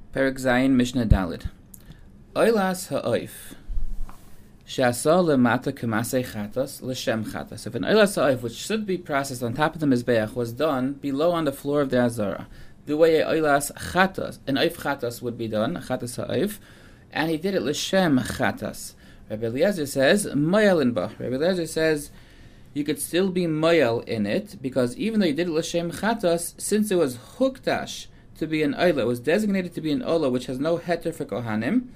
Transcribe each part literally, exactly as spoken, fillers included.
Perek Zayin Mishnah Dalid. Oilas ha'oif she'asa lemata k'masei chatas l'shem chatas. If an oilas ha'oif, which should be processed on top of the mizbeach, was done below on the floor of the azara, the way a oilas chatas, an oif chatas would be done, a chatas ha'oif, and he did it l'shem chatas. Rabbi Eliezer says moyel in ba. Rabbi Eliezer says you could still be moyel in it because even though you did it l'shem chatas, since it was huktash to be an oila, it was designated to be an oila which has no heter for kohanim,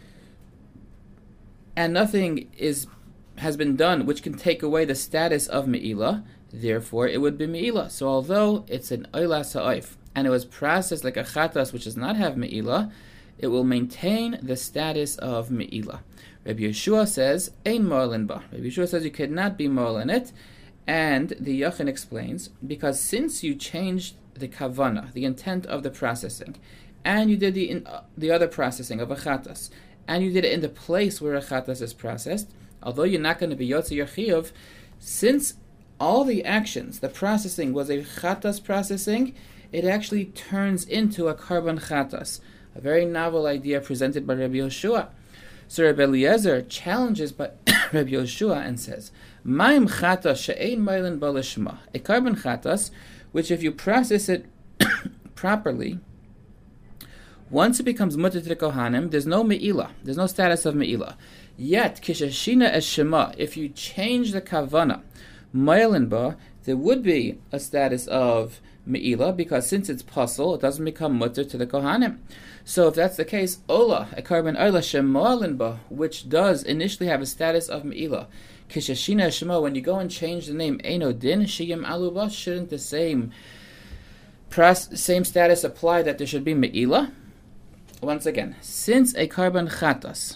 and nothing is has been done which can take away the status of me'ilah, therefore it would be me'ilah. So although it's an oila sa'oif, and it was processed like a chatas which does not have me'ilah, it will maintain the status of me'ilah. Rabbi Yeshua says, Ein mo'alin ba. Rabbi Yeshua says you cannot be mo'al in it, and the Yachin explains, because since you changed the kavana, the intent of the processing, and you did the in, uh, the other processing of a chatas, and you did it in the place where a chatas is processed, although you're not going to be yotze your chiyuv, since all the actions, the processing was a chatas processing, it actually turns into a karban chatas, a very novel idea presented by Rabbi Yeshua. So Rabbi Eliezer challenges by Rabbi Yeshua and says, Ma'im chatas she'ein mailin ba lishma, a karban chatas, which if you process it properly, once it becomes mutter to the kohanim, there's no me'ilah, there's no status of me'ilah. Yet, kishashina es shema, if you change the kavana, mailin ba, there would be a status of me'ilah, because since it's puzzle, it doesn't become mutter to the kohanim. So if that's the case, ola, a karban ola shemoalin ba, which does initially have a status of me'ilah, kishashina es shema, when you go and change the name, eino din shiyim aluba, shouldn't the same pras, same status apply that there should be me'ilah? Once again, since a karban chatas,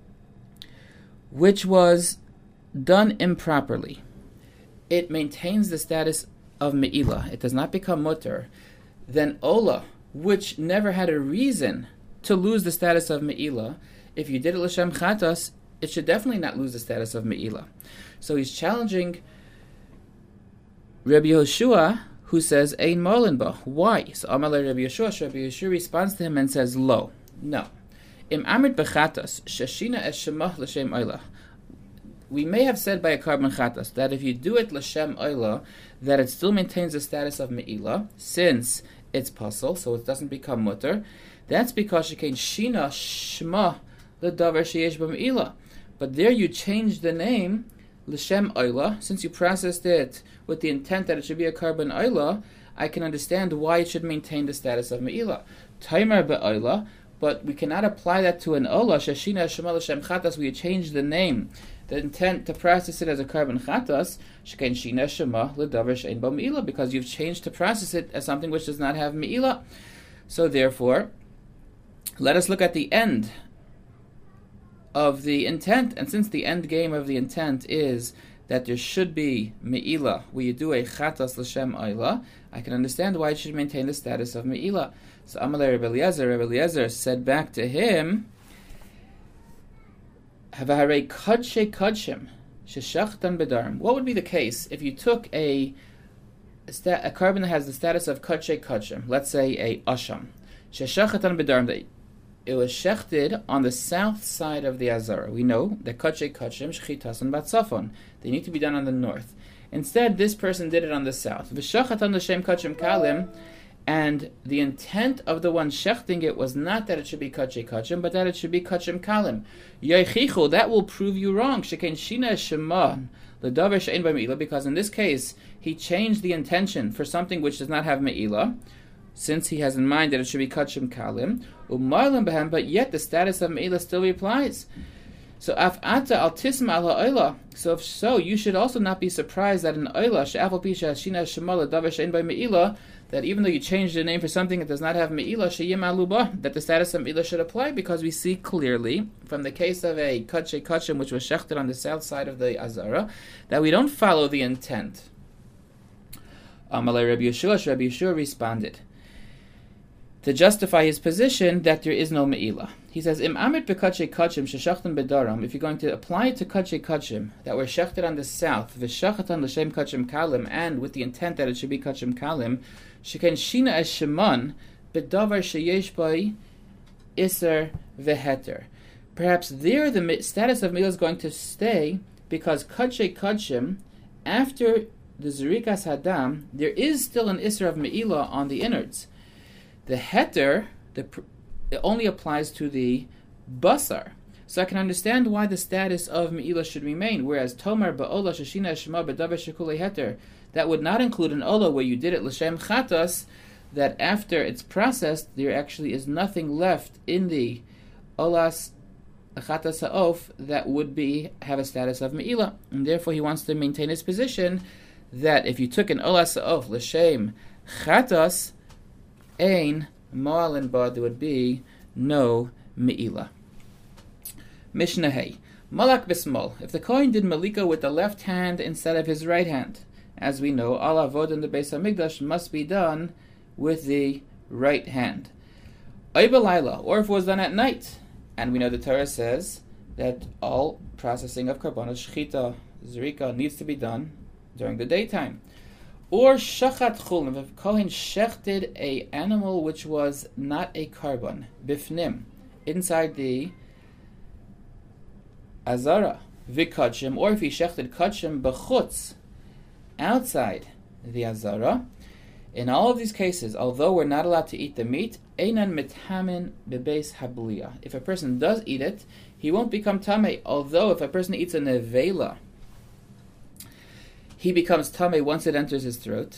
which was done improperly, it maintains the status of me'ilah, it does not become mutter, then ola, which never had a reason to lose the status of me'ilah, if you did it l'shem chatas, it should definitely not lose the status of me'ilah. So he's challenging Rabbi Yeshua, who says, Ein mo'alin ba. Why? So Amalei Rabbi Yeshua, Rabbi Yeshua responds to him and says, Lo. No. Im amrit bechatas, shashina es shemah l'shem oila. We may have said by a karban chatas that if you do it l'shem oila, that it still maintains the status of me'ilah, since it's puzzle, so it doesn't become mutter. That's because she can shina shma l'davar sheyesh b'me'ilah. But there you change the name l'shem oila, since you processed it with the intent that it should be a karban oila. I can understand why it should maintain the status of me'ilah. Taimer be'oila, but we cannot apply that to an ola, shashina shema l'shem chatas, we change the name, the intent to process it as a karban chatas, shekain shina shema l'davar she'ein bo me'ilah, because you've changed to process it as something which does not have me'ilah. So therefore, let us look at the end of the intent, and since the end game of the intent is that there should be me'ilah, where you do a chatas l'shem oila, I can understand why it should maintain the status of me'ilah. So Amalei Rabbi Eliezer, Rabbi Eliezer said back to him, Havaharei kadshe kadshim sheshachtan bedarim. What would be the case if you took a a, sta- a carbon that has the status of kadshe kadshim, let's say a asham, sheshachtan bedarim, that it was shechted on the south side of the azara. We know that kadshe kadshim shechitasan batzafon, they need to be done on the north. Instead, this person did it on the south. V'shachatan l'shem kachim kalim, and the intent of the one shechting it was not that it should be kadshe kachim, but that it should be kachim kalim. Yoichichu, that will prove you wrong. Shekain shina shema l'davar she'ein bo me'ilah, because in this case he changed the intention for something which does not have me'ilah, since he has in mind that it should be kachim kalim. U'marlim behem, but yet the status of me'ilah still applies. So af ata al tisma al ha'oila. So if so, you should also not be surprised that an oila she'afal pi she'ashina shema l'davar she'ein bo me'ilah, that even though you changed the name for something that does not have me'ilah, she'yim aluba, that the status of me'ilah should apply, because we see clearly from the case of a kadshe kachim which was shechted on the south side of the azara, that we don't follow the intent. Amalei Rabbi Yeshua, Rabbi Yeshua responded to justify his position that there is no me'ilah. He says, Im amit bekadshe kachim sheshachtan bedaram, if you're going to apply it to kadshe kachim that were shechted on the south, v'shachatan l'shem kachim kalim, and with the intent that it should be kachim kalim, sheken shina es sheman bedavar sheyesh bai Isser Veheter. Perhaps there the status of Me'ilah is going to stay because Kadshe Kadshim, after the Zerikas Hadam, there is still an Isser of Me'ilah on the innards. The Heter the, it only applies to the Basar. So I can understand why the status of Me'ilah should remain, whereas Tomar Ba'ola Shashina Shema B'davar Shekule Heter, that would not include an Ola where you did it L'Shem Chatas, that after it's processed, there actually is nothing left in the Olas Chatas Ha'of that would be have a status of Me'ilah. And therefore he wants to maintain his position that if you took an Olas Ha'of L'Shem Chatas, Ein Mo'alin Ba, there would be no Me'ilah. Mishnah Hey. Malak Bismol. If the Kohen did Malika with the left hand instead of his right hand, as we know, all Avod in the Beis HaMikdash must be done with the right hand. Oy B'layla, or if it was done at night. And we know the Torah says that all processing of Karbanos, Shechita, Zerika, needs to be done during the daytime. Or Shachat Chulin, if Kohen shechted a animal which was not a Karban, Bifnim, inside the Azara, Vikadshim, or if he shechted Kadshim B'chutz, outside the Azara. In all of these cases, although we're not allowed to eat the meat, Einan Mithamin Bebeis Habliya. If a person does eat it, he won't become Tameh. Although if a person eats a Nevela, he becomes Tameh once it enters his throat.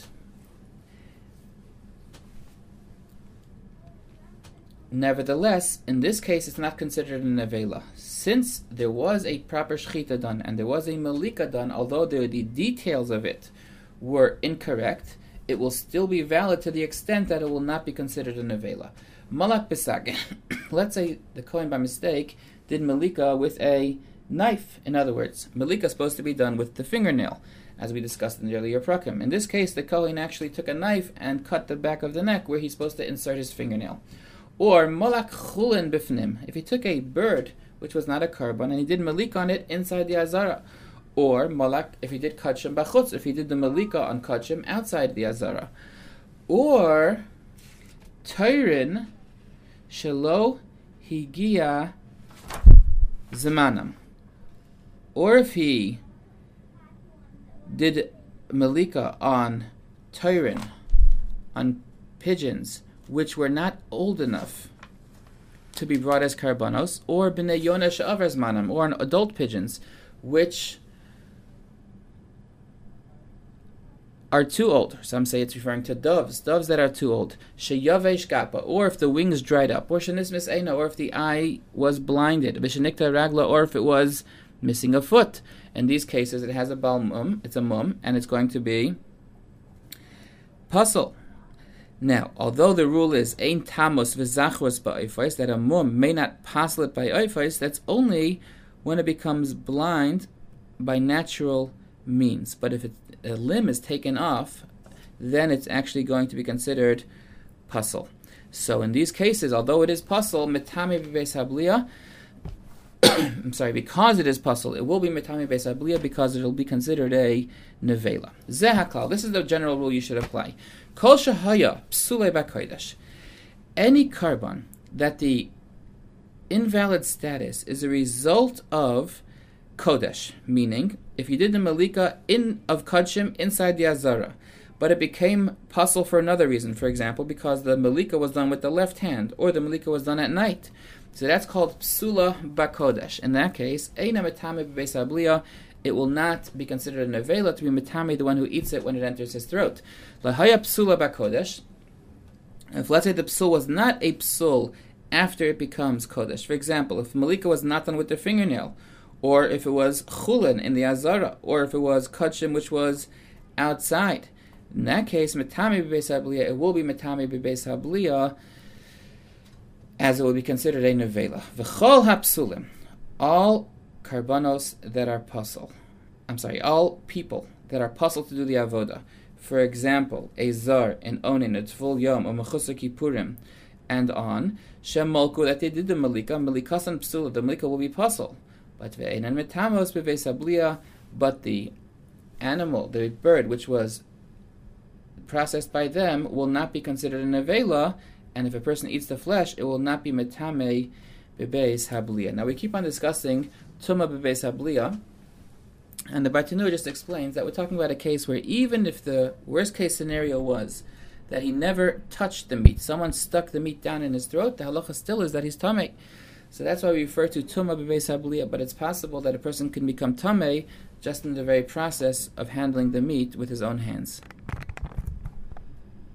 Nevertheless, in this case, it's not considered a Nevela. Since there was a proper Shechita done and there was a Malika done, although the, the details of it were incorrect, it will still be valid to the extent that it will not be considered a Nevela. Malak Besag. Let's say the Kohen by mistake did Malika with a knife. In other words, Malika is supposed to be done with the fingernail, as we discussed in the earlier prakim. In this case, the Kohen actually took a knife and cut the back of the neck where he's supposed to insert his fingernail. Or Malak Chulin Bifnim. If he took a bird which was not a karban and he did Malika on it inside the Azara. Or Malak, if he did Kadshim Bachutz, if he did the Malika on Kadshim outside the Azara. Or Tairin Shelo Higia Zamanam. Or if he did Malika on Tairin, on pigeons which were not old enough to be brought as karbanos, or B'nei Yonah She'avar Zmanam, or on adult pigeons which are too old. Some say it's referring to doves, doves that are too old. Sheyavesh Kappa, or if the wings dried up, or Shenismis Eina, or if the eye was blinded, B'shenikta Ragla, or if it was missing a foot. In these cases, it has a bal mum, it's a mum, and it's going to be puzzle. Now, although the rule is ein tamos v'zachros ba'oifos, that a mum may not puzzle it by oifos, that's only when it becomes blind by natural means. But if it, a limb is taken off, then it's actually going to be considered puzzle. So in these cases, although it is puzzle, metame b'beis habliya, I'm sorry, because it is puzzle, it will be metame b'beis habliya because it will be considered a nevela. Zeh haklal. This is the general rule you should apply. Kol shahaya psule b'kodesh. Any karban that the invalid status is a result of kodesh, meaning if you did the malika in of kadshim inside the azara, but it became puzzle for another reason, for example, because the malika was done with the left hand, or the malika was done at night. So that's called psula b'kodesh. In that case, eina metame b'beis habliya, it will not be considered a nevela to be metame, the one who eats it when it enters his throat. Lahaya psula b'kodesh. If let's say the psul was not a psul after it becomes kodesh, for example, if malika was not done with the fingernail, or if it was chulin in the azara, or if it was kadshim which was outside, in that case, metame b'beis habliya, it will be metame b'beis habliya, as it will be considered a nevela. V'chol hapsulim, all karbanos that are puzzle. I'm sorry, all people that are puzzled to do the avoda. For example, a zar, an onin, a tful yom, or mechusar kippurim, and on, shem molku, that they did the malika, malikasan psula, the malika will be puzzle. But ve'enan metamos b'beis habliya, but the animal, the bird, which was processed by them, will not be considered a nevela, and if a person eats the flesh, it will not be metame bebeis habliya. Now we keep on discussing tuma bebeis habliya, and the Bartanura just explains that we're talking about a case where even if the worst case scenario was that he never touched the meat, someone stuck the meat down in his throat, the halacha still is that he's tamei. So that's why we refer to tuma bebeis habliya, but it's possible that a person can become tamei just in the very process of handling the meat with his own hands.